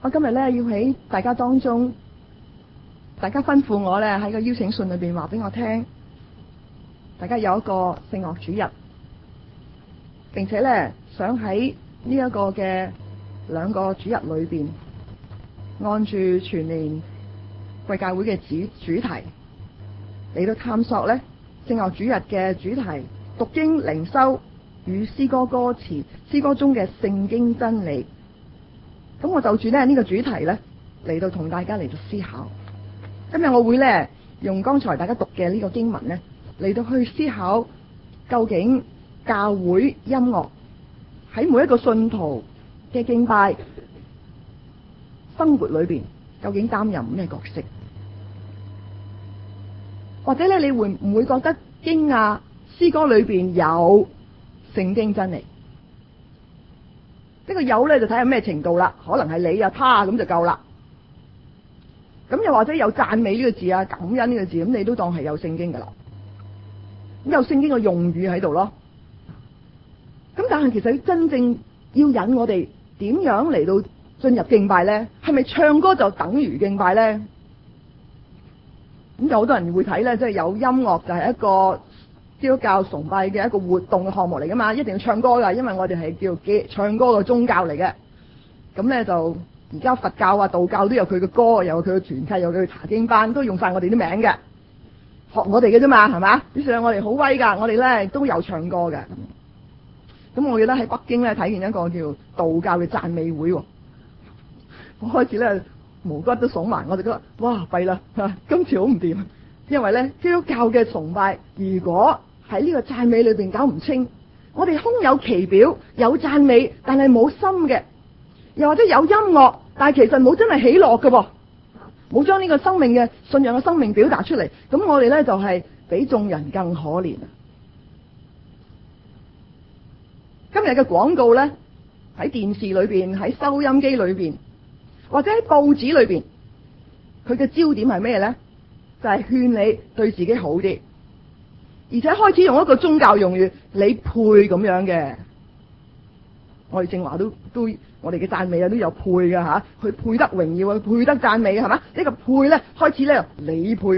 我今日咧要喺大家當中，大家吩咐我咧喺個邀請信裏邊話俾我聽，大家有一個聖樂主日，並且咧想喺呢一個嘅2個主日裏邊，按住全年貴教會嘅主題嚟到探索咧聖樂主日嘅主題，讀經靈修與詩歌歌詞，詩歌中嘅聖經真理。咁我就住咧呢個主題咧嚟到同大家嚟到思考。今日我會咧用剛才大家讀嘅呢個經文咧嚟到去思考，究竟教會音樂喺每一個信徒嘅敬拜生活裏邊究竟擔任咩角色？或者咧你會唔會覺得驚訝？詩歌裏邊有聖經真理？呢個有咧就睇下咩程度啦，可能係你啊他咁就夠啦。咁又或者有讚美呢個字啊，感恩呢個字，咁你都當係有聖經噶啦。咁有聖經嘅用語喺度咯。咁但係其實真正要引我哋點樣嚟到進入敬拜咧，係咪唱歌就等於敬拜咧？咁有好多人會睇咧，即係有音樂就係一個基督教崇拜嘅一個活動嘅項目嚟噶嘛，一定要唱歌噶，因為我哋係叫唱歌嘅宗教嚟嘅。咁咧就而家佛教啊、道教都有佢嘅歌，有佢嘅團契，有佢嘅查經班，都用晒我哋啲名嘅，學我哋嘅啫嘛，係嘛？於是我哋好威噶，我哋咧都有唱歌嘅。咁我記得喺北京咧睇見一個叫道教嘅讚美會，我開始咧毛骨都聳埋，我哋覺得哇弊啦，今次好唔掂，因為咧基督教嘅崇拜如果喺呢個讚美裏邊搞唔清，我哋空有其表，有讚美，但係冇心嘅，又或者有音樂，但係其實冇真係喜樂嘅噃，冇將呢個生命嘅信仰嘅生命表達出嚟，咁我哋咧就係比眾人更可憐。今日嘅廣告咧喺電視裏邊，喺收音機裏邊，或者喺報紙裏邊，佢嘅焦點係咩咧？就係勸你對自己好啲。而且開始用一個宗教用語，你配咁樣嘅。我哋正話都我哋嘅讚美啊都有配嘅吓，佢配得榮耀，佢配得讚美係嘛？呢個配咧開始咧你配，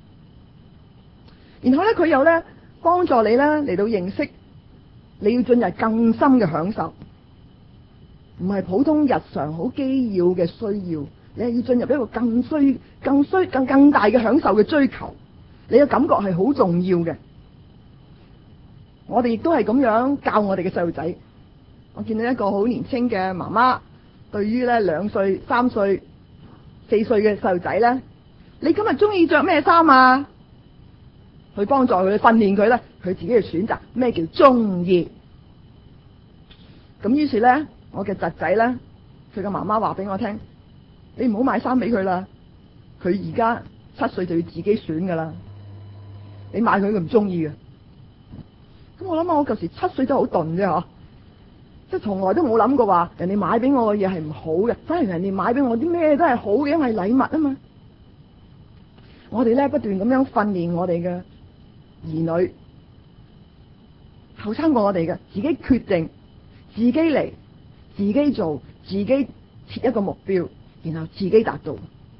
然後咧佢又咧幫助你咧嚟到認識，你要進入更深嘅享受，唔係普通日常好基要嘅需要，你係要進入一個更大嘅享受嘅追求，你嘅感覺係好重要嘅。我哋亦都係咁樣教我哋嘅細路仔。我見到一個好年輕嘅媽媽，對於咧2歲、3歲、4歲嘅細路仔咧，你今日中意着咩衫啊？去幫助佢，訓練佢咧，佢自己去選擇咩叫中意。咁於是咧，我嘅侄仔咧，佢嘅媽媽話俾我聽：你唔好買衫俾佢啦，佢而家7歲就要自己選噶啦，你買佢唔中意嘅。咁我諗下，我舊時7歲真係好鈍啫嗬，即係從來都冇諗過話人哋買俾我嘅嘢係唔好嘅，反而人哋買俾我啲咩都係好嘅，因為禮物啊嘛。我哋咧不斷咁樣訓練我哋嘅兒女，後生過我哋嘅，自己決定，自己嚟，自己做，自己設一個目標，然後自己達到，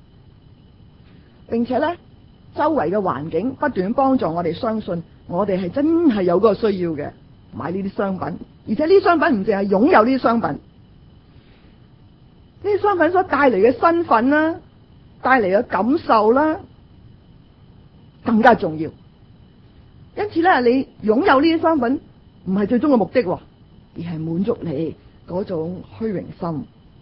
並且咧周圍嘅環境不斷幫助我哋相信。我哋係真係有嗰個需要嘅，買呢啲商品，而且呢啲商品唔淨係擁有呢啲商品，呢啲商品所帶嚟嘅身份啦，帶嚟嘅感受啦，更加重要。因此咧，你擁有呢啲商品唔係最終嘅目的，而係滿足你嗰種虛榮心。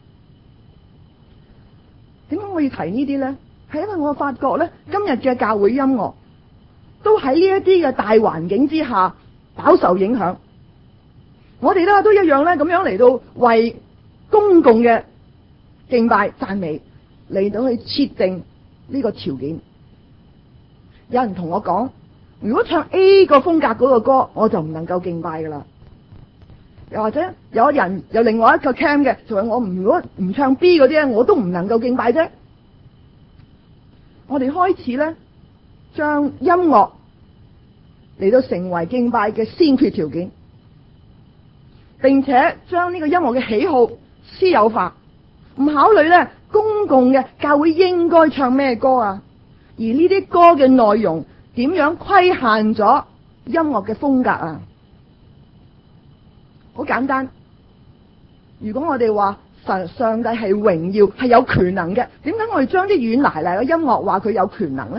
點解我要提呢啲咧？係因為我發覺咧，今日嘅教會音樂都喺呢一啲嘅大環境之下飽受影響。我哋都一樣咧，咁樣嚟到為公共嘅敬拜讚美嚟到去設定呢個條件。有人同我講，如果唱 A 個風格嗰個歌，我就唔能夠敬拜噶啦。又或者有人有另外一個 cam 嘅，就話我如果唔唱 B 嗰啲咧，我都唔能夠敬拜啫。我哋開始咧，將音樂嚟到成為敬拜嘅先決條件，並且將呢個音樂嘅喜好私有化， 唔考慮咧公共嘅教會應該唱咩歌啊，而呢啲歌嘅內容點樣規限咗音樂嘅風格啊？好簡單，如果我哋話上帝係榮耀係有權能嘅，點解我哋將啲軟泥泥嘅音樂話佢有權能呢？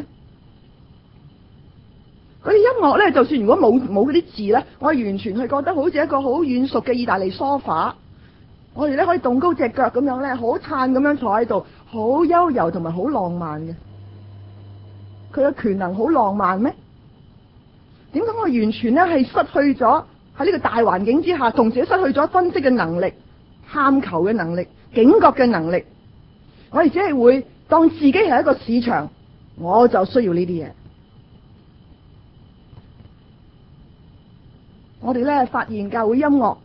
嗰啲音樂咧，就算如果冇嗰啲字咧，我哋完全係覺得好似一個好軟熟嘅意大利梳化，我哋咧可以動高隻腳咁樣咧，好嘆咁樣坐喺度，好悠柔同埋好浪漫嘅。佢嘅權能好浪漫咩？點解我完全咧係失去咗喺呢個大環境之下，同時都失去咗分析嘅能力、探求嘅能力、警覺嘅能力？我哋只係會當自己係一個市場，我就需要呢啲嘢。我哋咧發現教會音樂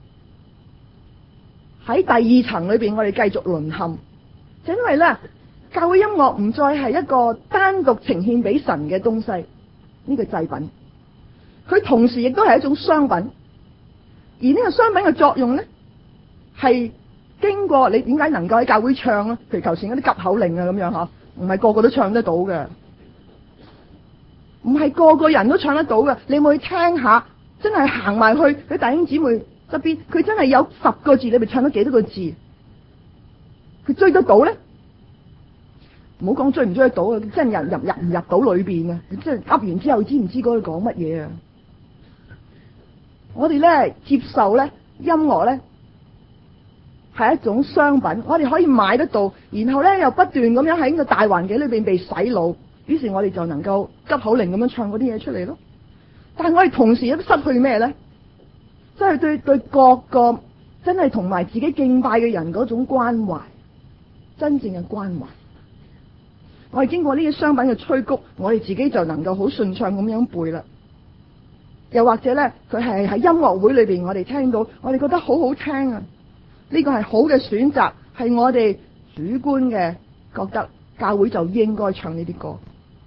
喺第二層裏邊，我哋繼續淪陷，就因為咧教會音樂唔再係一個單獨呈獻俾神嘅東西，呢個祭品，佢同時亦都係一種商品。而呢個商品嘅作用咧，係經過你點解能夠喺教會唱咧？譬如頭先嗰啲急口令啊咁樣嗬，唔係個個都唱得到嘅，唔係個個人都唱得到嘅。你有冇去聽下？真係行埋去佢弟兄姊妹側邊，佢真係有10個字，你咪唱咗幾多個字？佢追得到咧？唔好講追唔追得到啊！真係入唔入到裏邊啊！即係噏完之後，知唔知嗰度講乜嘢啊？我哋咧接受咧音樂咧係一種商品，我哋可以買得到，然後咧又不斷咁樣喺呢個大環境裏邊被洗腦，於是我哋就能夠急口令咁樣唱嗰啲嘢出嚟咯。但係我哋同時都失去咩咧？即係對各個真係同埋自己敬拜嘅人嗰種關懷，真正嘅關懷。我哋經過呢啲商品嘅催谷，我哋自己就能夠好順暢咁樣背啦。又或者咧，佢係喺音樂會裏邊，我哋聽到，我哋覺得好好聽啊！呢個係好嘅選擇，係我哋主觀嘅覺得教會就應該唱呢啲歌。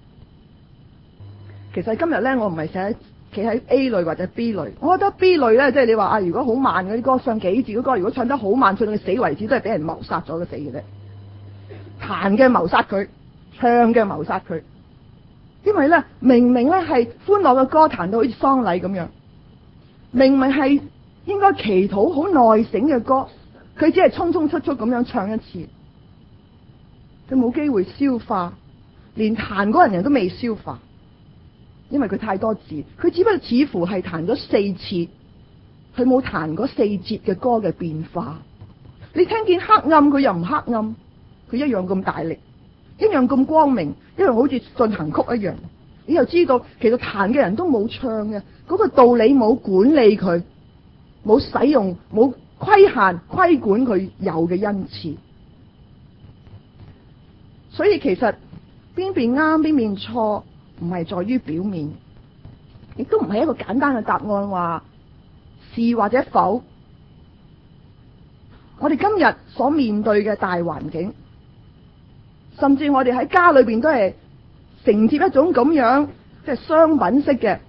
其實今日咧，我唔係寫企喺 A 類或者 B 類，我覺得 B 類咧，即係你話啊，如果好慢嗰啲歌，唱幾字嘅歌，如果唱得好慢，唱到佢死為止，都係俾人謀殺咗嘅死嘅啫。彈嘅謀殺佢，唱嘅謀殺佢。因為咧，明明咧係歡樂嘅歌，彈到好似喪禮咁樣，明明係應該祈禱好內省嘅歌，佢只係匆匆促促咁樣唱一次，佢冇機會消化，連彈嗰人都未消化。因為佢太多字，佢只不過似乎係彈咗4次，佢冇彈嗰4節嘅歌嘅變化。你聽見黑暗，佢又唔黑暗，佢一樣咁大力，一樣咁光明，一樣好似進行曲一樣。你又知道，其實彈嘅人都冇唱嘅，嗰個道理冇管理佢，冇使用，冇規限規管佢有嘅恩賜。所以其實邊邊啱邊邊錯，唔係在於表面，亦都唔係一個簡單嘅答案，話是或者否。我哋今日所面對嘅大環境，甚至我哋喺家裏邊都係承接一種咁樣即係商品式嘅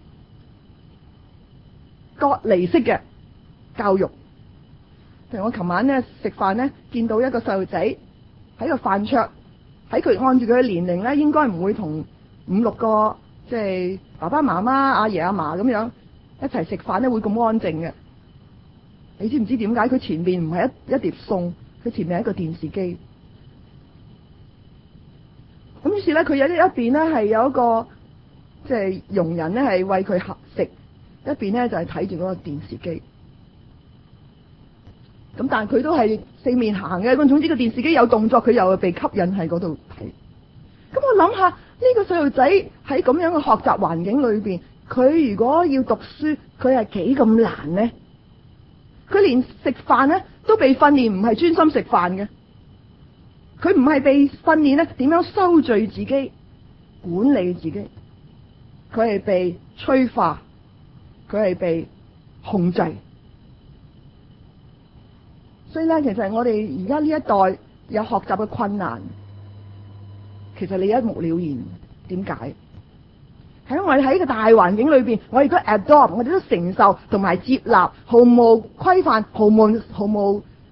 割離式嘅教育。譬如我琴晚咧食飯咧，見到一個細路仔喺個飯桌，喺佢按住佢嘅年齡咧，應該唔會同5、6個即係爸爸媽媽、阿爺阿嫲咁樣一齊食飯咧，會咁安靜嘅。你知唔知點解？佢前面唔係一碟餸，佢前面係一個電視機。咁於是咧，佢有一邊咧係有一個即係傭人咧係餵佢食，一邊咧就係睇住嗰個電視機。咁但係佢都係四面行嘅。咁總之個電視機有動作，佢又被吸引喺嗰度睇。咁我諗下。呢個細路仔喺咁樣嘅學習環境裏邊，佢如果要讀書，佢係幾咁難呢？佢連食飯咧都被訓練唔係專心食飯嘅，佢唔係被訓練咧點樣收聚自己、管理自己，佢係被催化，佢係被控制。所以咧，其實我哋而家呢一代有學習嘅困難。其實你一目了然，點解？喺我哋喺個大環境裏邊，我哋都 adopt，我哋都承受同埋接納，毫無規範、毫無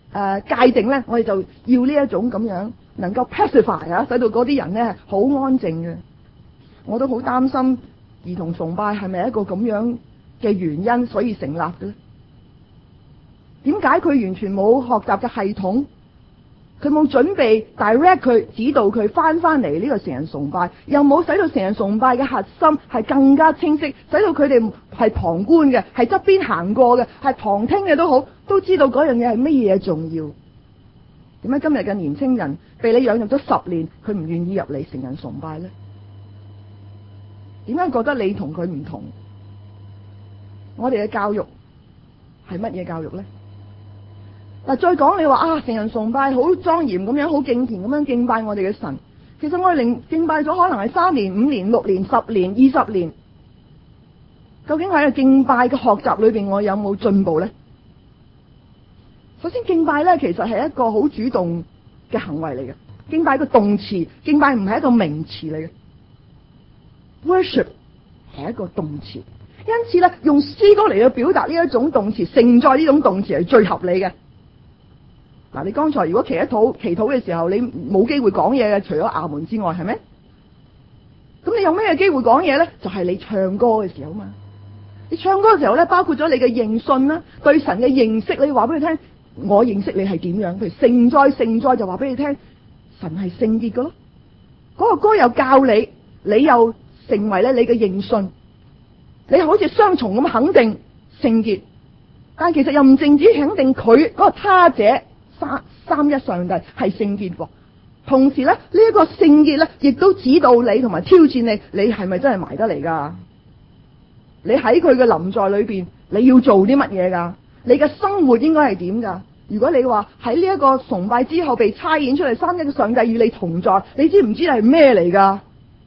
界定咧，我哋就要呢一種咁樣能夠 pacify 啊，使到嗰啲人咧好安靜嘅。我都好擔心兒童崇拜係咪一個咁樣嘅原因，所以成立嘅咧？點解佢完全冇學習嘅系統？佢冇準備 direct 佢指導佢翻嚟呢個成人崇拜，又冇使到成人崇拜嘅核心係更加清晰，使到佢哋係旁觀嘅，係側邊行過嘅，係旁聽嘅都好，都知道嗰樣嘢係乜嘢重要。點解今日嘅年輕人被你養育咗10年，佢唔願意入嚟成人崇拜呢？點解覺得你同佢唔同？我哋嘅教育係乜嘢教育呢？嗱，再講你話成人崇拜好莊嚴咁樣，好敬虔咁樣敬拜我哋嘅神。其實我哋敬拜咗可能係3年、5年、6年、10年、20年，究竟喺個敬拜嘅學習裏邊，我有冇進步呢？首先，敬拜呢其實係一個好主動嘅行為嚟嘅。敬拜係個動詞，敬拜唔係一個名詞嚟嘅。Worship 係一個動詞，因此呢，用詩歌嚟到表達呢一種動詞，承載呢種動詞係最合理嘅。嗱，你剛才如果祈禱嘅時候，你冇機會講嘢嘅，除咗阿門之外，係咪？咁你有咩機會講嘢咧？就係你唱歌嘅時候嘛。你唱歌嘅時候咧，包括咗你嘅認信啦，對神嘅認識，你話俾佢聽，我認識你係點樣？譬如聖哉就話俾你聽，神係聖潔嘅咯。嗰個歌又教你，你又成為咧你嘅認信，你好似雙重咁肯定聖潔，但其實又唔淨止肯定佢嗰個他者。三一上帝係聖潔喎，同時咧呢一個聖潔咧，亦都指導你同埋挑戰你，你係咪真係埋得嚟噶？你喺佢嘅臨在裏邊，你要做啲乜嘢噶？你嘅生活應該係點噶？如果你話喺呢一個崇拜之後被差遣出嚟，三一嘅上帝與你同在，你知唔知係咩嚟噶？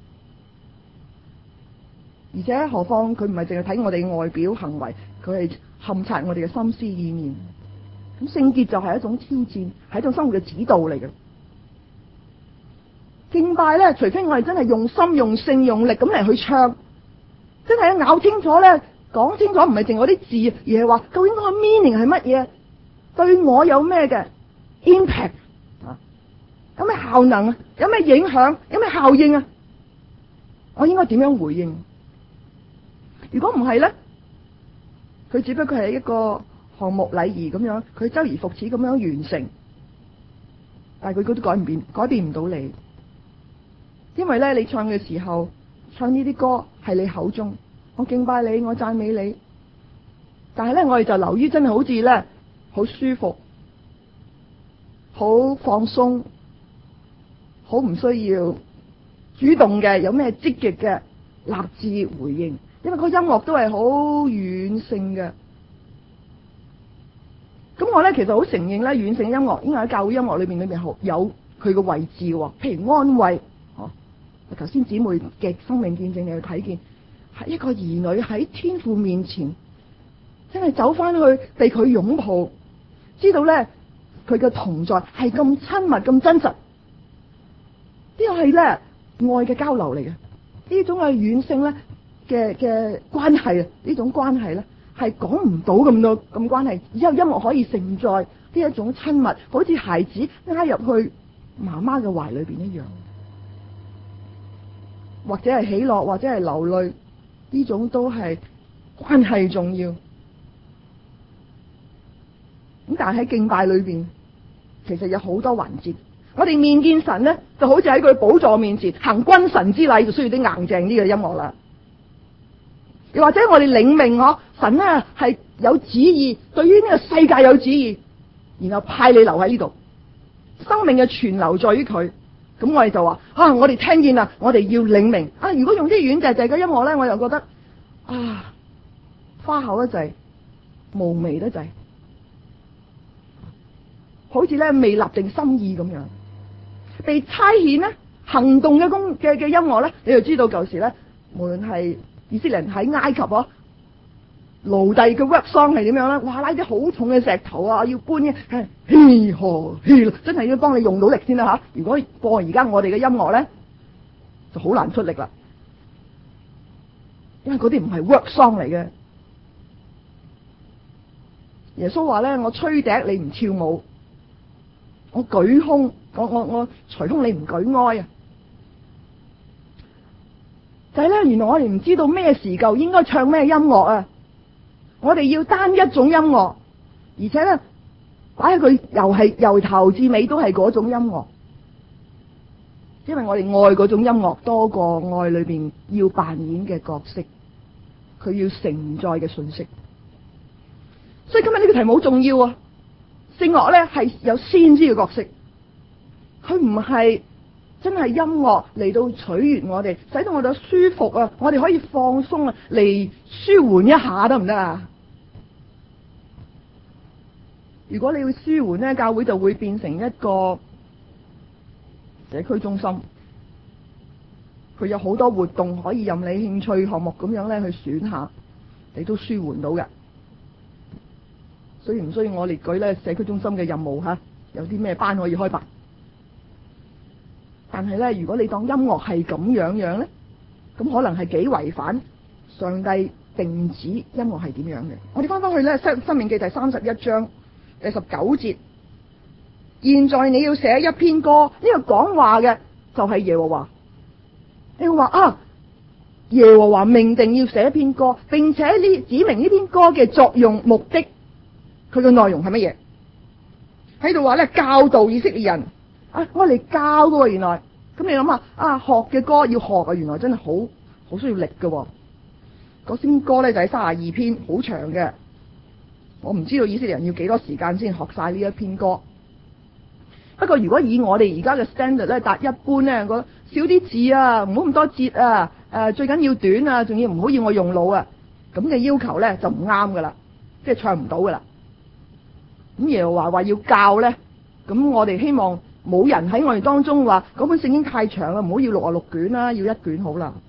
而且何況佢唔係淨係睇我哋嘅外表行為，佢係勘察我哋嘅心思意念。咁聖潔就係一種挑戰，係一種生活嘅指導嚟嘅。敬拜咧，除非我哋真係用心、用性、用力咁嚟去唱，真係咬清楚咧，講清楚，唔係淨嗰啲字，而係話究竟嗰個 meaning 係乜嘢，對我有咩嘅 impact 啊？有咩效能啊？有咩影響？有咩效應啊？我應該點樣回應？如果唔係咧，佢只不過係一個項目禮儀咁樣，佢周而復始咁樣完成，但係佢都改變唔到你，因為咧你唱嘅時候，唱呢啲歌係你口中，我敬拜你，我讚美你，但係咧我哋就流於真係好似咧好舒服，好放鬆，好唔需要主動嘅，有咩積極嘅立志回應，因為個音樂都係好軟性嘅。咁我咧其實好承認咧，軟性音樂應該喺教會音樂裏邊有佢嘅位置喎。譬如安慰，頭先姊妹嘅生命見證你去睇見，係一個兒女喺天父面前，真係走翻去被佢擁抱，知道咧佢嘅同在係咁親密咁真實，呢個係咧愛嘅交流嚟嘅，呢種係軟性咧嘅關係啊，呢種關係咧。係講唔到咁多咁關係，只有音樂可以承載呢一種親密，好似孩子挨入去媽媽嘅懷裏邊一樣，或者係喜樂，或者係流淚，呢種都係關係重要。咁但係喺敬拜裏邊，其實有好多環節。我哋面見神咧，就好似喺佢寶座面前行君臣之禮，就需要啲硬淨啲嘅音樂啦。又或者我哋領命神咧係有旨意，對於呢個世界有旨意，然後派你留喺呢度，生命嘅存留在於佢。咁我哋就話我哋聽見啦，我哋要領命。如果用啲軟滯滯嘅音樂咧，我又覺得花口得滯，無味得滯，好似咧未立定心意咁樣。被差遣咧行動嘅音樂咧，你就知道舊時咧，無論係以色列人喺埃及奴隸嘅 work song 係點樣咧？哇！拉啲好重嘅石頭要搬嘅，希何真係要幫你用到力先啦吓！如果播而家我哋嘅音樂咧，就好難出力啦，因為嗰啲唔係 work song 嚟嘅。耶穌話咧：我吹笛你唔跳舞， 我舉胸，我捶胸，你唔舉哀啊！就係咧，原來我哋唔知道咩時候應該唱咩音樂啊！我哋要單一種音樂，而且咧擺喺佢又係由頭至尾都係嗰種音樂，因為我哋愛嗰種音樂多過愛裏邊要扮演嘅角色，佢要承載嘅信息。所以今日呢個題目好重要啊！聖樂咧係有先知嘅角色，佢唔係真係音樂嚟到取悅我哋，使到我哋舒服啊，我哋可以放鬆啊，嚟舒緩一下得唔得啊？如果你要舒緩咧，教會就會變成一個社區中心，佢有好多活動可以任你興趣項目咁樣咧去選下，你都舒緩到嘅。所以唔需要我列舉咧社區中心嘅任務吓，有啲咩班可以開辦。但係咧，如果你當音樂係咁樣咧，咁可能係幾違反上帝定旨音樂係點樣嘅。我哋翻返去咧《申命記》第31章第19節，現在你要寫一篇歌，呢個講話嘅就係耶和華。你會話啊，耶和華命定要寫一篇歌，並且呢指明呢篇歌嘅作用目的。佢嘅內容係乜嘢？喺度話咧教導以色列人啊，我嚟教㗎喎，原來咁你諗下啊，學嘅歌要學啊，原來真係好需要力㗎。嗰篇歌咧就係32篇，好長嘅。我唔知道以色列人要幾多時間先學晒呢一篇歌。不過如果以我哋而家嘅 standard 咧，達一般咧，我少啲字啊，唔好咁多節啊，最緊要短啊，仲要唔好要我用腦啊，咁嘅要求咧就唔啱噶啦，即係唱唔到噶啦。咁耶和華要教咧，咁我哋希望冇人喺我哋當中話嗰本聖經太長啦，唔好要66卷啦，要一卷好啦。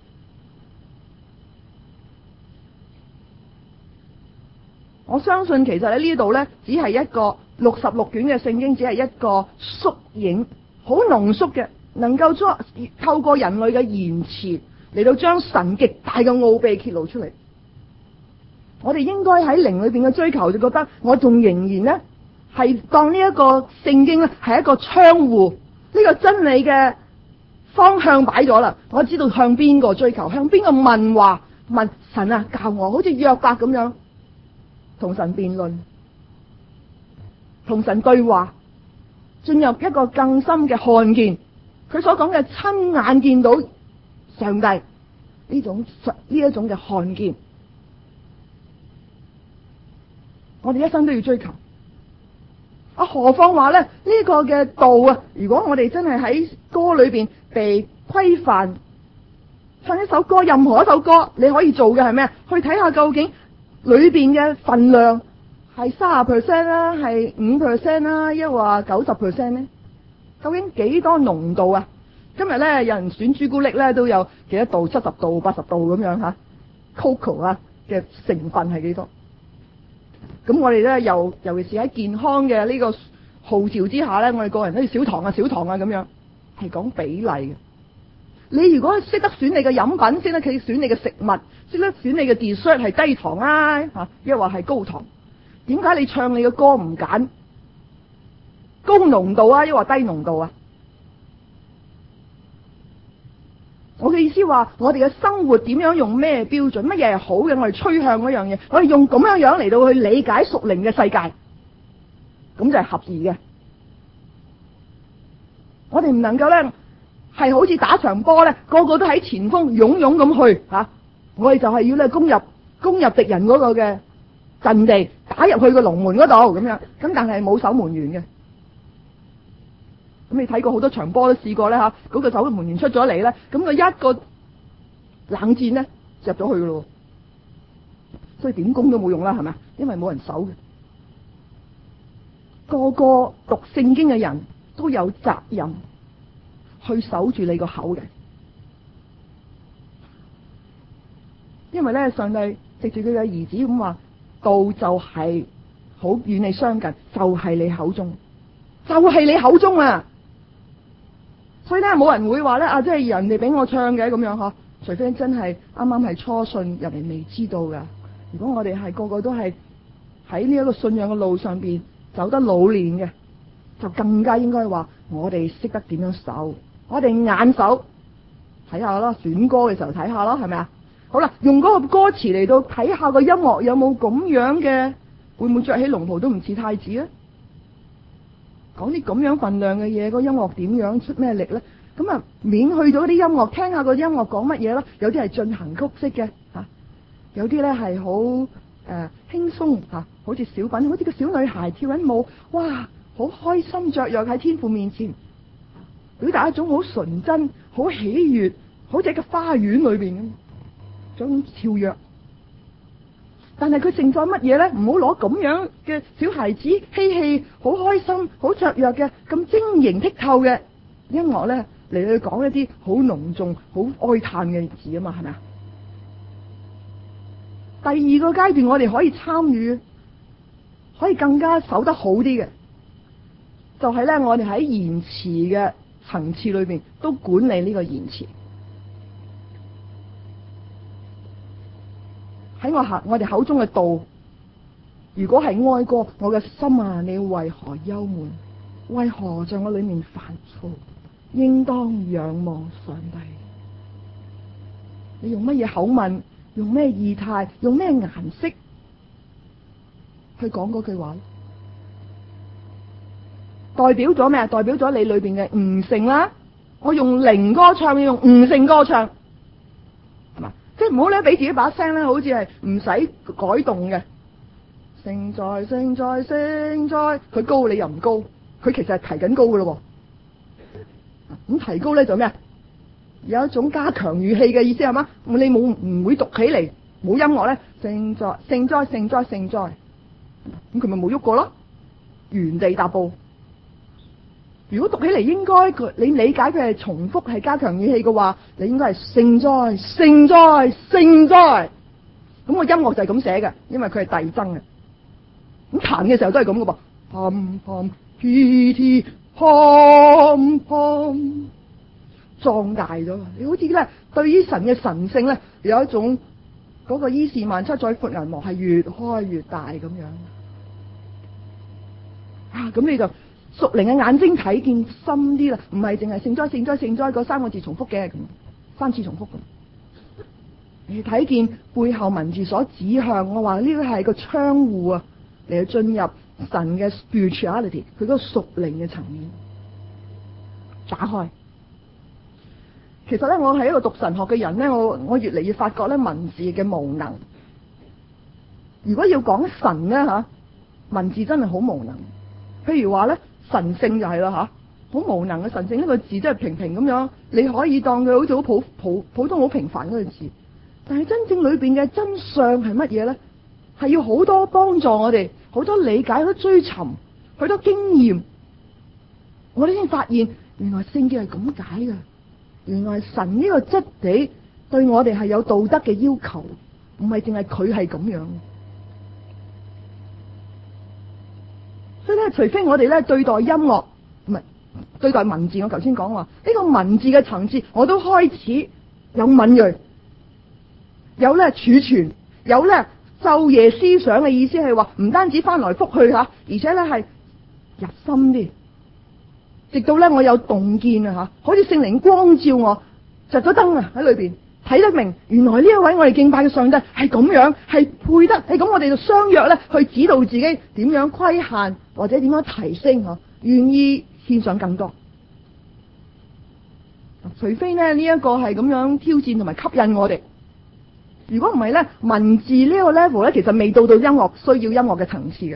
我相信其實喺呢度咧，只係一個66卷嘅聖經，只係一個縮影，好濃縮嘅，能夠透過人類嘅言辭嚟到將神極大嘅奧秘揭露出嚟。我哋應該喺靈裏邊嘅追求，就覺得我仲仍然咧係當呢一個聖經咧係一個窗戶，呢個真理嘅方向擺咗啦。我知道向邊個追求，向邊個問話，問神啊，教我，好似約伯咁樣同神辯論，同神對話，進入一個更深嘅看見。佢所講嘅親眼見到上帝呢一種嘅看見，我哋一生都要追求。何況話咧呢個嘅道啊，如果我哋真係喺歌裏邊被規範，唱一首歌，任何一首歌你可以做嘅係咩？去睇下究竟裏邊嘅份量係30% 啦，係5% 啦，抑或90% 咧？究竟幾多濃度啊？今日咧有人選朱古力咧都有幾多度，70度、80度咁樣吓，Cocoa 啊嘅成分係幾多？咁我哋咧尤其是喺健康嘅呢個號召之下咧，我哋個人都要少糖啊咁樣，係講比例嘅。你如果識得選你嘅飲品，識得選你嘅食物，識得選你嘅 dessert 係低糖啊吓，抑或係高糖，點解你唱你嘅歌唔揀高濃度啊，抑或低濃度啊？我嘅意思話，我哋嘅生活點樣用咩標準？乜嘢係好嘅？我哋趨向嗰樣嘢，我哋用咁樣嚟到去理解屬靈嘅世界，咁就係合宜嘅。我哋唔能夠咧係好似打場波咧，個個都喺前鋒湧咁去吓，我哋就係要咧攻入敵人嗰個嘅陣地，打入去個龍門嗰度咁樣，咁但係冇守門員嘅。咁你睇過好多場波都試過咧吓，嗰個守門員出咗嚟咧，咁佢一個冷箭咧入咗去噶咯，所以點攻都冇用啦，係咪？因為冇人守嘅。個個讀聖經嘅人都有責任去守住你個口嘅，因為咧上帝藉住佢嘅兒子咁話，道就係好與你相近，就係你口中，就係你口中啊！所以咧，冇人會話咧啊，即係人哋俾我唱嘅咁樣嗬，除非真係啱啱係初信入嚟未知道噶。如果我哋係個個都係喺呢一個信仰嘅路上邊走得老練嘅， 就更加應該話我哋識得點樣搜，我哋眼搜睇下啦，選歌嘅時候睇下啦，係咪啊？好啦，用嗰個歌詞嚟到睇下個音樂有冇咁樣嘅，會唔會着起龍袍都唔似太子咧？講啲咁樣份量嘅嘢，個音樂點樣出咩力咧？咁啊，免去咗啲音樂，聽下個音樂講乜嘢啦。有啲係進行曲式嘅吓，有啲咧係好輕鬆吓，好似小品，好似個小女孩跳緊舞，哇，好開心雀躍喺天父面前，表達一種好純真、好喜悅，好似喺個花園裏邊咁，種跳躍。但係佢承載乜嘢咧？唔好攞咁樣嘅小孩子嬉戲、好開心、好雀躍嘅咁晶瑩剔透嘅音樂咧嚟去講一啲好濃重、好哀嘆嘅字啊嘛，係咪啊？第二個階段我哋可以參與，可以更加守得好啲嘅，就係咧我哋喺言辭嘅層次裏邊都管理呢個言辭。喺我哋口中嘅道，如果係哀歌，我嘅心啊，你為何憂悶？為何在我裏面煩躁？應當仰望上帝。你用乜嘢口吻？用咩意態？用咩顏色去講嗰句話？代表咗咩啊？代表咗你裏邊嘅悟性啦。我用靈歌唱，要用悟性歌唱，係嘛？即係唔好咧，俾自己把聲咧，好似係唔使改動嘅。聖在聖在聖在，佢高你又唔高，佢其實係提緊高噶咯。咁提高咧就咩啊？有一種加強語氣嘅意思係嘛？你唔會讀起嚟，冇音樂咧，聖在聖在聖在聖在，咁佢咪冇喐過咯，原地踏步。如果讀起嚟應該你理解佢係重複係加強語氣嘅話，你應該係聖在聖在聖在，咁個音樂就係咁寫嘅，因為佢係遞增嘅。咁彈嘅時候都係咁嘅噃，pom pom pt pom pom，壯大咗。你好似咧對於神嘅神性咧有一種嗰個伊士曼七載闊銀幕係越開越大咁樣。啊，咁你就屬靈嘅眼睛睇見深啲啦，唔係淨係聖哉聖哉聖哉嗰三個字重複嘅，咁三次重複咁。你睇見背後文字所指向，我話呢個係個窗戶啊，嚟去進入神嘅 spirituality， 佢嗰個屬靈嘅層面打開。其實咧，我係一個讀神學嘅人咧，我越嚟越發覺咧文字嘅無能。如果要講神咧吓，文字真係好無能。譬如話咧，神聖就係啦吓，好無能嘅神聖，呢個字真係平平咁樣，你可以當佢好似好普通好平凡嗰個字，但係真正裏邊嘅真相係乜嘢咧？係要好多幫助我哋，好多理解，好多追尋，好多經驗，我哋先發現原來聖經係咁解嘅。原來神呢個質地對我哋係有道德嘅要求，唔係淨係佢係咁樣。所以咧，除非我哋咧對待音樂，唔係對待文字，我頭先講話呢個文字嘅層次，我都開始有敏銳，有咧儲存，有咧晝夜思想嘅意思係話，唔單止翻來覆去吓，而且咧係入心啲。直到咧我有洞見啊吓，好似聖靈光照我，着咗燈啊喺裏邊睇得明，原來呢一位我哋敬拜嘅上帝係咁樣，係配得，係咁我哋就相約咧去指導自己點樣規限或者點樣提升嗬，願意獻上更多。除非咧呢一個係咁樣挑戰同埋吸引我哋，如果唔係咧，文字呢個 level 咧其實未到音樂需要音樂嘅層次嘅。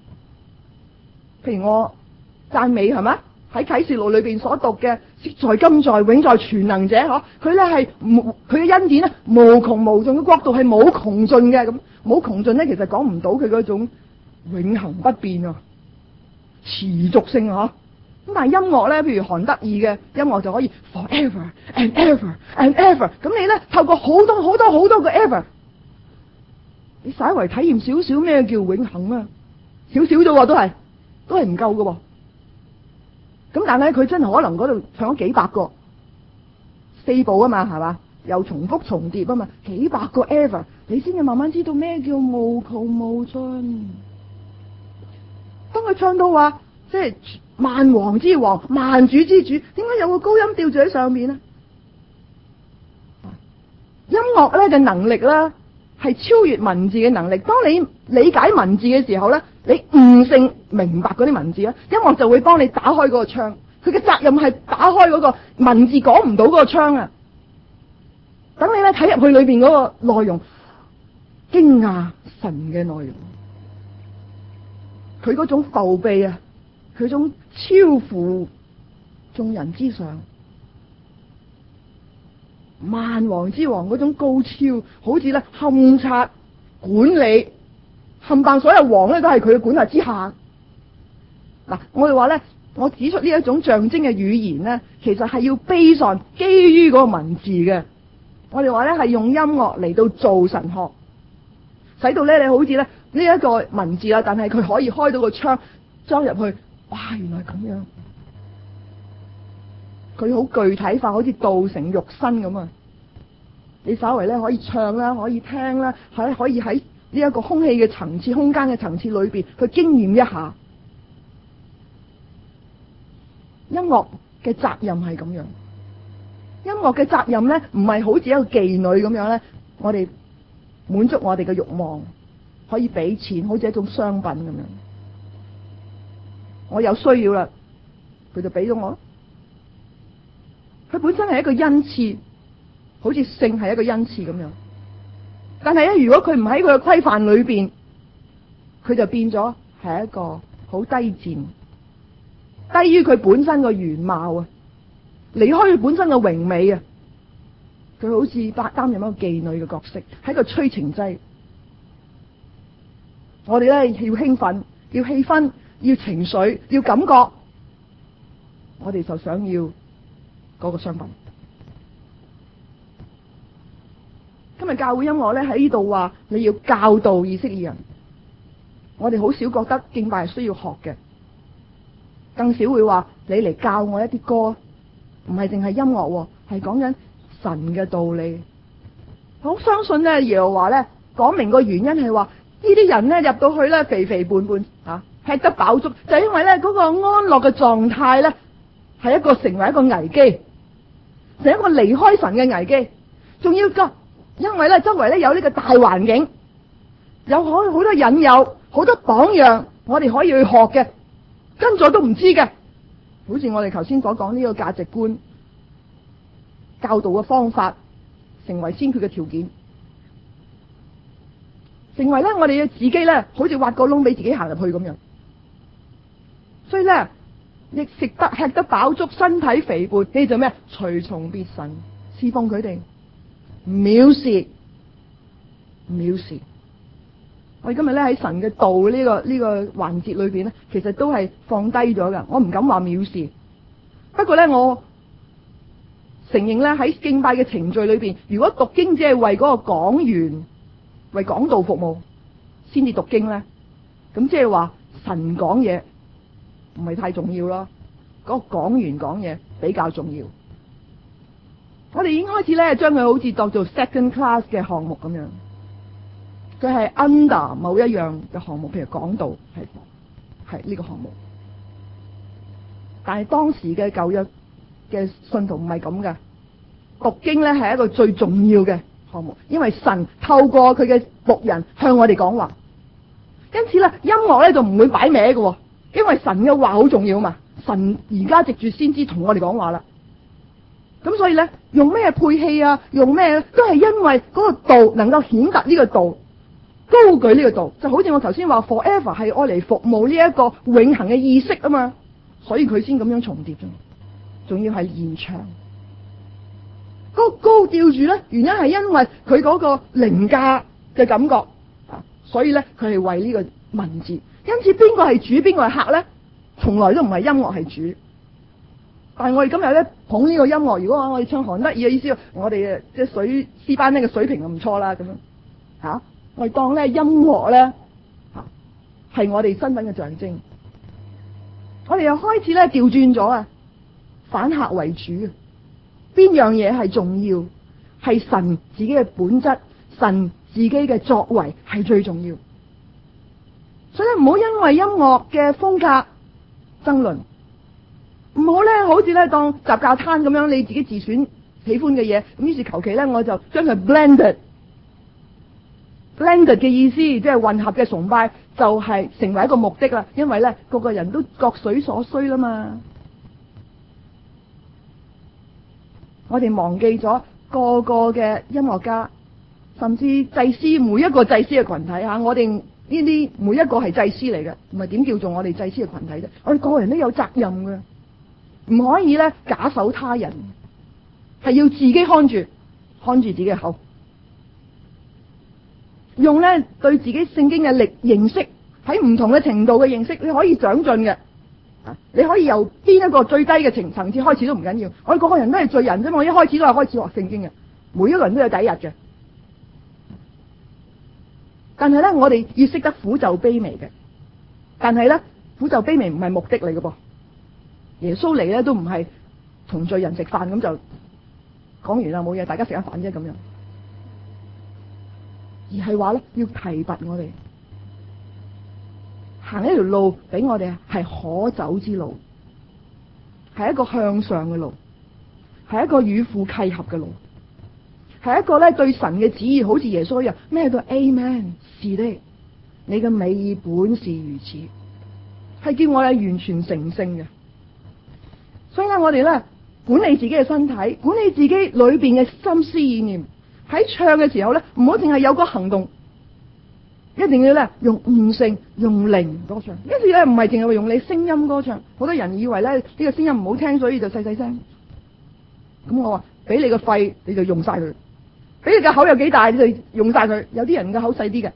譬如我讚美係咪？喺啟示錄裏邊所讀嘅，昔在今在永在全能者，嗬，佢咧係佢嘅恩典咧無窮無盡嘅國度係冇窮盡嘅，咁冇窮盡咧，其實講唔到佢嗰種永恆不變啊，持續性啊，咁但係音樂咧，譬如韓德義嘅音樂就可以 forever and ever and ever， 咁你咧透過好多好多好多個 ever， 你稍為體驗少少咩叫永恆啊，少少啫，都係唔夠嘅。咁但係佢真係可能嗰度唱咗幾百個四部啊嘛，係嘛，又重複重疊啊嘛，幾百個 ever， 你先至慢慢知道咩叫無窮無盡。當佢唱到話即係萬王之王、萬主之主，點解有個高音吊住喺上面呢？音樂咧嘅能力咧係超越文字嘅能力。當你理解文字嘅時候咧，你悟性明白嗰啲文字咧，音樂就會幫你打開嗰個窗。佢嘅責任係打開嗰個文字講唔到嗰個窗啊！等你咧睇入去裏邊嗰個內容，驚訝神嘅內容，佢嗰種浮秘啊，佢嗰種超乎眾人之上，萬王之王嗰種高超，好似咧勘察管理冚唪所有王咧都係佢嘅管轄之下。嗱，我哋話咧，我指出呢一種象徵嘅語言咧，其實係要base on基於嗰個文字嘅。我哋話咧係用音樂嚟到做神學，使到咧你好似咧呢一個文字啦，但係佢可以開到個窗裝入去，哇！原來咁樣，佢好具體化，好似道成肉身咁啊！你稍為咧可以唱啦，可以聽啦，可以喺呢一個空氣嘅層次、空間嘅層次裏邊去經驗一下。音樂嘅責任係咁樣，音樂嘅責任咧唔係好似一個妓女咁樣咧，我哋滿足我哋嘅慾望，可以俾錢，好似一種商品咁樣。我有需要啦，佢就俾咗我。佢本身係一個恩賜，好似性係一個恩賜咁樣。但係咧，如果佢唔喺佢嘅規範裏邊，佢就變咗係一個好低賤。低於佢本身個原貌啊，離開佢本身嘅榮美啊，佢好似擔任一個妓女嘅角色，係一個催情劑。我哋咧要興奮，要氣氛，要情緒，要感覺，我哋就想要嗰個商品。今日教會音樂咧喺呢度話你要教導以色列人，我哋好少覺得敬拜係需要學嘅。更少會話你嚟教我一啲歌，唔係淨係音樂，係講緊神嘅道理。我相信咧，耶和華咧講明個原因係話呢啲人咧入到去咧肥肥胖胖啊，吃得飽足，就因為咧嗰個安樂嘅狀態咧係一個成為一個危機，成一個離開神嘅危機。仲要個因為咧周圍咧有呢個大環境，有好多引誘，好多榜樣，我哋可以去學嘅。跟咗都唔知嘅，好似我哋頭先所講呢個價值觀、教導嘅方法，成為先決嘅條件，成為咧我哋嘅自己咧，好似挖個窿俾自己行入去咁樣。所以咧，亦吃得飽足，身體肥胖，你做咩？隨從別神，侍奉佢哋，藐視。我哋今日咧喺神嘅道呢個環節裏邊咧，其實都係放低咗噶。我唔敢話藐視，不過咧我承認咧喺敬拜嘅程序裏邊，如果讀經只係為嗰個講員為講道服務先至讀經咧，咁即係話神講嘢唔係太重要咯，嗰個講員講嘢比較重要。我哋已經開始咧將佢好似當做 second class 嘅項目咁樣。佢係 under 某一樣嘅項目，譬如講道係呢個項目，但係當時嘅舊約嘅信徒唔係咁嘅，讀經咧係一個最重要嘅項目，因為神透過佢嘅僕人向我哋講話，因此咧音樂咧就唔會擺歪嘅，因為神嘅話好重要嘛，神而家藉住先知同我哋講話啦，咁所以咧用咩配器啊，用咩都係因為嗰個道能夠顯達呢個道。高舉呢個道，就好似我頭先話 forever 係愛嚟服務呢一個永恆嘅意識啊嘛，所以佢先咁樣重疊啫，仲要係現場。嗰個高調住咧，原因係因為佢嗰個凌駕嘅感覺啊，所以咧佢係為呢個文字。因此邊個係主，邊個係客咧？從來都唔係音樂係主。但係我哋今日咧捧呢個音樂，如果我哋唱韓德爾嘅意思，我哋即係詩班呢個水平就唔錯啦，咁樣吓。我哋當咧音樂咧係我哋身份嘅象徵，我哋又開始咧調轉咗啊，反客為主。邊樣嘢係重要？係神自己嘅本質，神自己嘅作為係最重要。所以唔好因為音樂嘅風格爭論， 唔好咧，好似咧當雜架攤咁樣，你自己自選喜歡嘅嘢，咁於是求其咧我就將佢 blended 嘅意思，即係混合嘅崇拜，就係成為一個目的啦。因為咧個個人都各取所需啦嘛，我哋忘記咗個個嘅音樂家，甚至祭司，每一個祭司嘅群體吓，我哋呢啲每一個係祭司嚟嘅，唔係點叫做我哋祭司嘅群體啫？我哋個人都有責任嘅，唔可以咧假手他人，係要自己看住自己嘅口，用咧對自己聖經嘅認識，喺唔同嘅程度嘅認識，你可以長進嘅。你可以由邊一個最低嘅層次開始都唔緊要，我哋個個人都係罪人啫嘛，我一開始都係開始學聖經嘅，每一個人都有第一日嘅。但係咧，我哋要識得苦就卑微嘅。但係咧，苦就卑微唔係目的嚟嘅噃。耶穌嚟咧都唔係同罪人食飯咁就講完啦，冇嘢，大家食下飯啫咁樣。而係話咧要提拔我哋，行一條路俾我哋係可走之路，係一個向上嘅路，係一個與父契合嘅路，係一個咧對神嘅旨意好似耶穌一樣咩都 Amen 是的，你嘅美意本是如此，係叫我哋完全成聖嘅。所以咧我哋咧管理自己嘅身體，管理自己裏邊嘅心思意念，喺唱嘅時候咧唔好淨係有個行動，一定要咧用悟性用靈歌唱。跟住咧唔係淨係用你聲音歌唱，好多人以為咧呢個聲音唔好聽，所以就細細聲。咁我話俾你個肺你就用晒佢，俾你個口有幾大你就用晒佢。有啲人嘅口細啲嘅，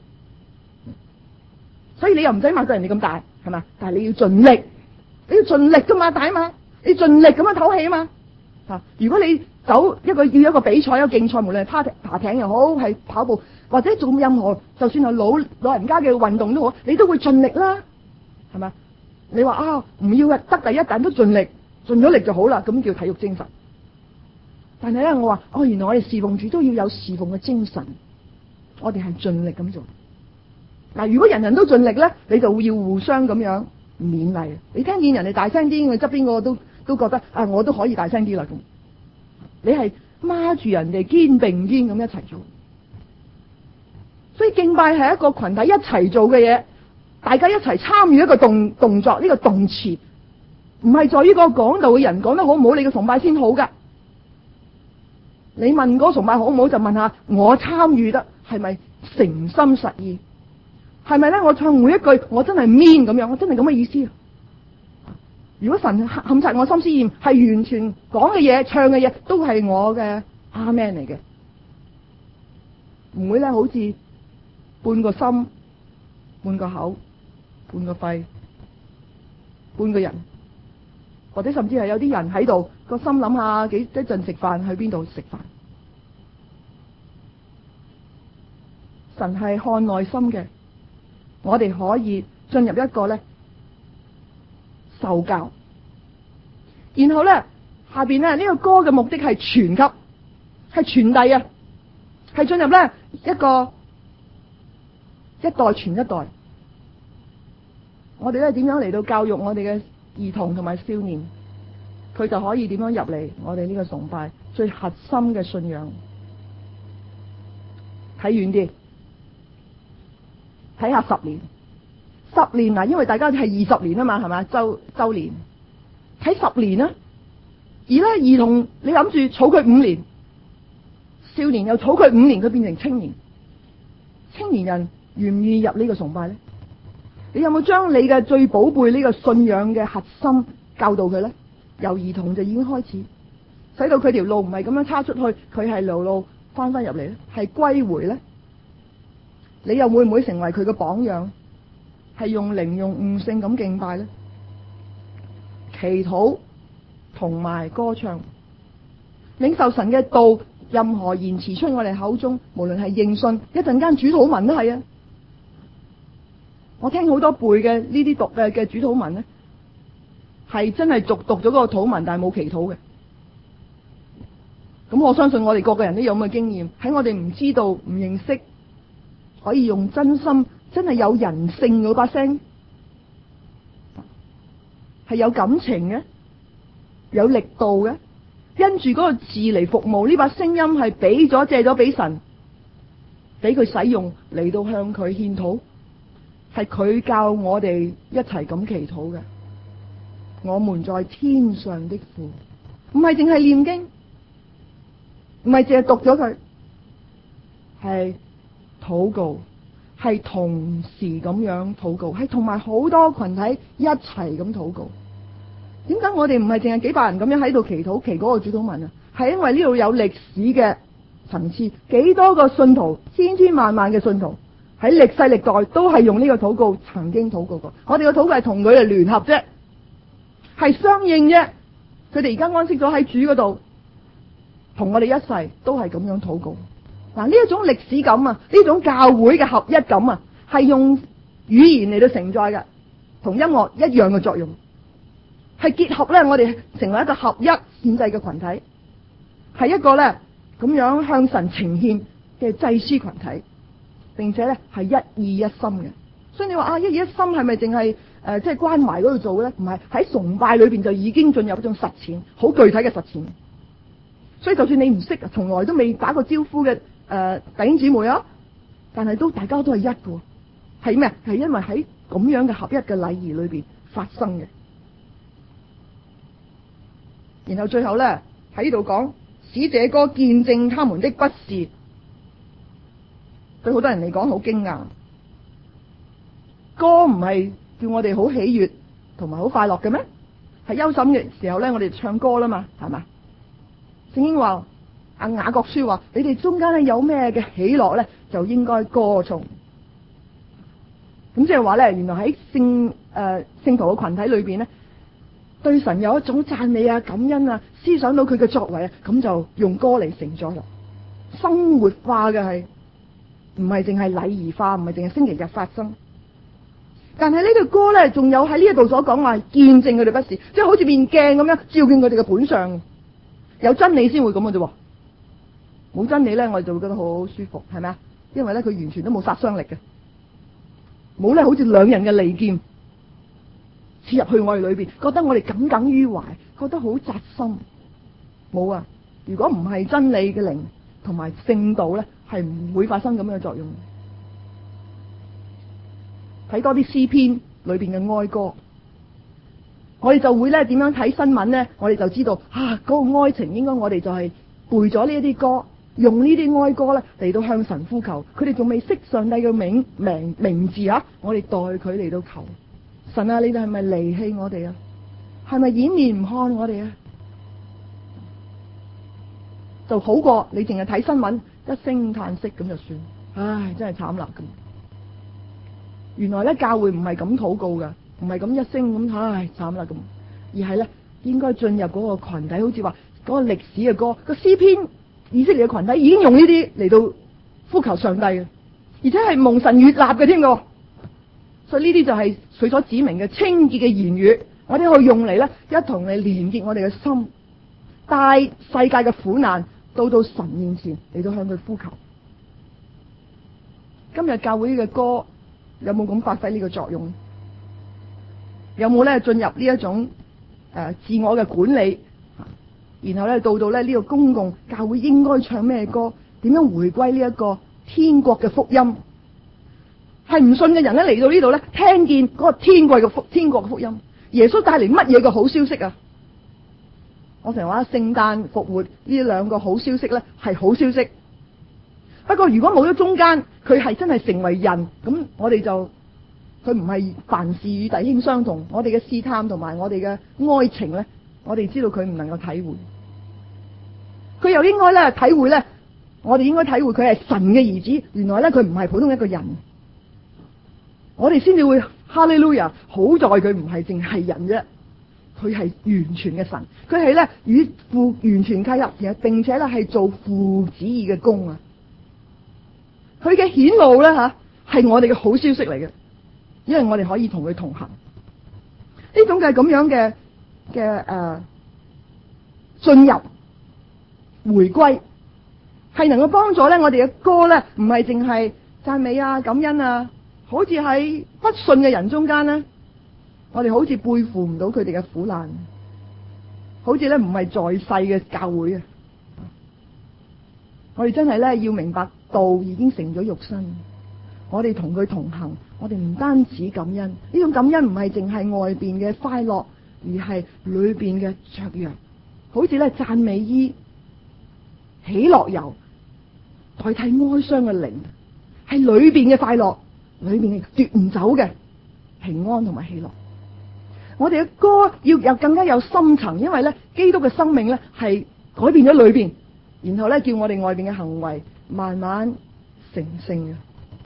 所以你又唔使擘到人哋咁大係嘛，但係你要盡力，你要盡力噶嘛，大嘛，你盡力咁樣唞氣啊嘛。如果你走要一個比賽，一個競賽，無論係爬艇又好，係跑步或者做任何，就算係老人家嘅運動都好，你都會盡力啦，係嘛？你話啊唔要得第一，但都盡力，盡咗力就好啦，咁叫體育精神。但係咧，我話原來我哋侍奉主都要有侍奉嘅精神，我哋係盡力咁做。嗱，如果人人都盡力咧，你就要互相咁樣勉勵。你聽見人哋大聲啲，佢側邊個都覺得我都可以大聲啲啦咁。你係孖住人哋肩並肩咁一齊做，所以敬拜係一個群體一齊做嘅嘢，大家一齊參與一個動作，呢個動詞唔係在於個講道嘅人講得好唔好，你嘅崇拜先好噶。你問嗰個崇拜好唔好，就問下我參與得係咪誠心實意，係咪咧？我唱每一句我真係 mean 咁樣，我真係咁嘅意思。如果神勘察我心思意念，係完全講嘅嘢、唱嘅嘢都係我嘅阿們嚟嘅，唔會咧好似半個心、半個口、半個肺、半個人，或者甚至係有啲人喺度個心諗下幾一陣食飯去邊度食飯。神係看內心嘅，我哋可以進入一個咧受教，然後咧下邊咧呢個歌嘅目的係傳給，係傳遞啊，係進入咧一個一代傳一代。我哋咧點樣嚟到教育我哋嘅兒童同埋少年，佢就可以點樣入嚟我哋呢個崇拜最核心嘅信仰。睇遠啲，睇下10年。10年啊，因為大家係20年啊嘛，係咪？周年睇10年啦。而咧兒童，你諗住儲佢5年，少年又儲佢5年，佢變成青年。青年人願唔願意入呢個崇拜咧？你有冇將你嘅最寶貝呢個信仰嘅核心教導佢咧？由兒童就已經開始，使到佢條路唔係咁樣叉出去，佢係路翻入嚟咧，係歸回咧。你又會唔會成為佢嘅榜樣？係用靈用悟性咁敬拜咧，祈禱同埋歌唱，領受神嘅道，任何言辭出我哋口中，無論係應信，一陣間主禱文都係啊。我聽好多背嘅呢啲讀嘅主禱文咧，係真係讀咗嗰個禱文，但係冇祈禱嘅。咁我相信我哋個個人都有咁嘅經驗，喺我哋唔知道、唔認識，可以用真心。真係有人性嗰把聲，係有感情嘅， 有力度嘅，因住嗰個字嚟服務。呢把聲音係借咗俾神，俾佢使用嚟到向佢獻禱，係佢教我哋一齊咁祈禱嘅。我們在天上的父，唔係淨係念經，唔係淨係讀咗佢，係禱告，係同時咁樣禱告，係同埋好多群體一齊咁禱告。點解我哋唔係淨係幾百人咁樣喺度祈禱，祈嗰個主禱文啊？係因為呢度有歷史嘅層次，幾多個信徒，千千萬萬嘅信徒喺歷世歷代都係用呢個禱告，曾經禱告過。我哋嘅禱告係同佢哋聯合啫，係相應啫。佢哋而家安息咗喺主嗰度，同我哋一世都係咁樣禱告。嗱，呢一種歷史感啊，呢種教會嘅合一感啊，係用語言嚟到承載嘅，同音樂一樣嘅作用，係結合咧我哋成為一個合一獻祭嘅群體，係一個咧咁樣向神呈獻嘅祭司群體，並且咧係一意一心嘅。所以你話一意一心係咪淨係即係關懷嗰度做咧？唔係，喺崇拜裏邊就已經進入一種實踐，好具體嘅實踐。所以就算你唔識，從來都未打過招呼嘅弟兄姊妹啊，但係大家都係一個，係咩？係因為喺咁樣嘅合一嘅禮儀裏邊發生嘅。然後最後咧喺度講，使這歌見證他們的不是，對好多人嚟講好驚訝。歌唔係叫我哋好喜悅同埋好快樂嘅咩？係憂心嘅時候咧，我哋唱歌啦嘛，係嘛？聖經話雅各書話，你哋中間咧有咩嘅喜樂咧，就應該歌頌。咁即係話咧，原來喺聖徒嘅群體裏邊咧，對神有一種讚美啊、感恩啊，思想到佢嘅作為啊，咁就用歌嚟承載啦。生活化嘅係唔係淨係禮儀化，唔係淨係星期日發生。但係呢個歌咧，仲有喺呢一度所講話見證佢哋不是，即係好似面鏡咁樣照見佢哋嘅本相。有真理先會咁嘅啫，冇真理咧，我哋就會覺得好舒服，係咪啊？因為咧，佢完全都冇殺傷力嘅，冇咧，好似兩人嘅利劍刺入去我哋裏邊，覺得我哋耿耿於懷，覺得好扎心。冇啊！如果唔係真理嘅靈同埋聖道咧，係唔會發生咁樣嘅作用。睇多啲詩篇裏邊嘅哀歌，我哋就會咧點樣睇新聞咧？我哋就知道嗰個哀情應該我哋就係背咗呢一啲歌，用呢啲哀歌咧嚟到向神呼求。佢哋仲未識上帝嘅名字啊！我哋代佢嚟到求神啊！你哋係咪離棄我哋啊？係咪掩面唔看我哋啊？就好過你淨係睇新聞一聲嘆息咁就算。唉，真係慘啦咁。原來咧教會唔係咁禱告噶，唔係咁一聲咁唉慘啦咁，而係咧應該進入嗰個群體，好似話嗰個歷史嘅歌，個詩篇以色列嘅群體已經用呢啲嚟到呼求上帝嘅，而且係蒙神悅納嘅添㗎。所以呢啲就係佢所指明嘅清潔嘅言語，我哋可以用嚟咧一同嚟連結我哋嘅心，帶世界嘅苦難到神面前嚟到向佢呼求。今日教會嘅歌有冇咁發揮呢個作用？有冇咧進入呢一種自我嘅管理？然後咧到咧呢個公共教會應該唱咩歌？點樣回歸呢一個天國嘅福音？係唔信嘅人咧嚟到呢度咧，聽見嗰個天國嘅福音，耶穌帶嚟乜嘢嘅好消息啊？我成日話聖誕復活呢兩個好消息咧係好消息。不過如果冇咗中間，佢係真係成為人，咁我哋就佢唔係凡事與弟兄相同，我哋嘅試探同埋我哋嘅愛情咧，我哋知道佢唔能夠體會。佢又應該咧體會咧，我哋應該體會佢係神嘅兒子。原來咧佢唔係普通一個人，我哋先至會哈利路亞。好在佢唔係淨係人啫，佢係完全嘅神，佢係咧與父完全契合，並且咧係做父旨意嘅工啊！佢嘅顯露咧係我哋嘅好消息嚟嘅，因為我哋可以同佢同行。呢種嘅咁樣嘅進入回歸，係能夠幫助咧我哋嘅歌咧，唔係淨係讚美啊、感恩啊，好似喺不信嘅人中間咧，我哋好似背負唔到佢哋嘅苦難。 好似咧唔係在世嘅教會啊！我哋真係咧要明白，道已經成咗肉身，我哋同佢同行，我哋唔單止感恩，呢種感恩唔係淨係外邊嘅快樂，而係裏邊嘅雀躍，好似咧讚美衣、喜樂油代替哀傷嘅靈，係裏邊嘅快樂，裏邊奪唔走嘅平安同埋喜樂。我哋嘅歌要有更加有深層，因為咧基督嘅生命咧係改變咗裏邊，然後咧叫我哋外邊嘅行為慢慢成聖嘅。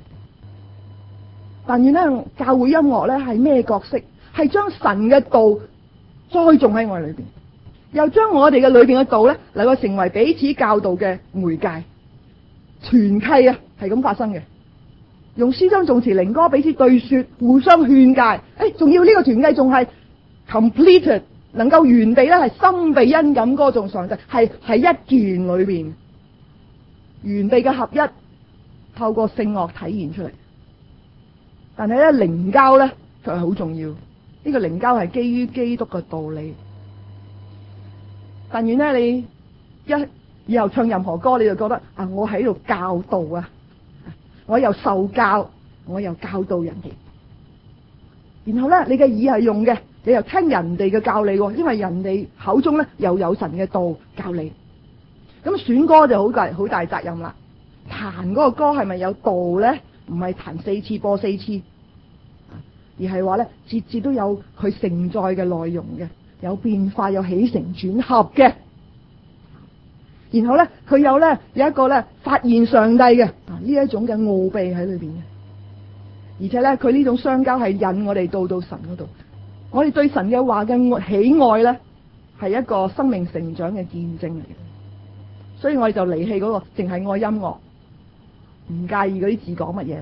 但願咧教會音樂咧係咩角色？係將神嘅道栽種喺我哋裏邊，又將我哋嘅裏邊嘅道咧能夠成為彼此教導嘅媒介。團契啊係咁發生嘅，用詩章頌詞靈歌彼此對說，互相勸誡。仲要呢個團契仲係 completed， 能夠完備咧係心被恩感歌頌上帝，係一件裏邊完備嘅合一，透過聖樂體現出嚟。但係咧靈交咧卻係好重要，呢個靈交係基於基督嘅道理。但願咧你以後唱任何歌，你就覺得我喺度教導啊，我又受教，我又教導人哋。然後咧你嘅耳係用嘅，你又聽人哋嘅教你，因為人哋口中咧又有神嘅道教你。咁選歌就好大責任啦。彈嗰個歌係咪有道咧？唔係彈4次播4次，而係話咧節節都有佢承載嘅內容嘅，有變化，有起承轉合嘅。然後咧佢有一個咧發現上帝嘅呢一種嘅奧秘喺裏邊嘅，而且咧佢呢種相交係引我哋到神嗰度。我哋對神嘅話嘅喜愛咧係一個生命成長嘅見證嚟嘅，所以我哋就離棄嗰個淨係愛音樂，唔介意嗰啲字講乜嘢，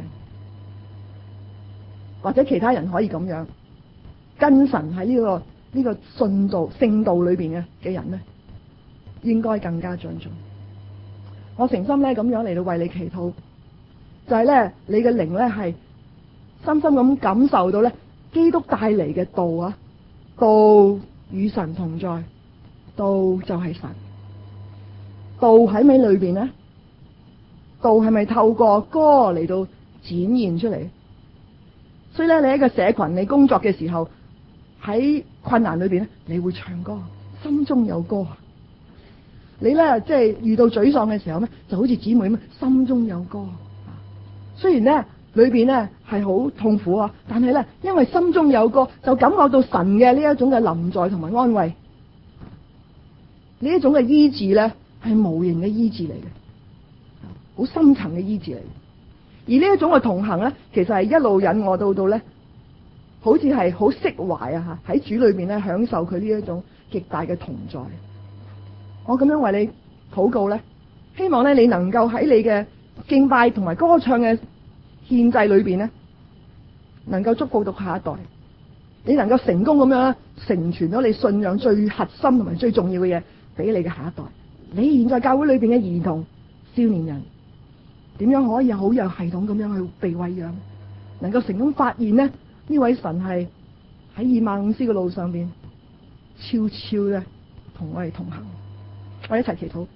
或者其他人可以咁樣跟神喺呢個信道聖道裏邊嘅人咧，應該更加長進。我誠心咧咁樣嚟到為你祈禱，就係咧你嘅靈咧係深深咁感受到咧基督帶嚟嘅道啊，道與神同在，道就係神。道喺咪裏邊呢？道係咪透過歌嚟到展現出嚟？所以咧，你喺個社群你工作嘅時候，喺困難裏邊咧，你會唱歌，心中有歌。你咧即係遇到沮喪嘅時候咧，就好似姊妹咁，心中有歌。雖然咧裏邊咧係好痛苦啊，但係咧因為心中有歌，就感覺到神嘅呢一種嘅臨在同埋安慰。呢一種嘅醫治咧係無形嘅醫治嚟嘅，好深層嘅醫治嚟。而呢一種嘅同行咧，其實係一路引我到咧，好似係好釋懷啊！喺主裏邊咧享受佢呢一種極大嘅同在。我咁樣為你禱告咧，希望咧你能夠喺你嘅敬拜同埋歌唱嘅獻祭裏邊咧，能夠祝福到下一代，你能夠成功咁樣成全咗你信仰最核心同埋最重要嘅嘢俾你嘅下一代。你現在教會裏邊嘅兒童、少年人，點樣可以好有系統咁樣去被餵養，能夠成功發現呢位神係喺以馬忤斯嘅路上邊悄悄嘅同我哋同行。我哋一齊祈禱。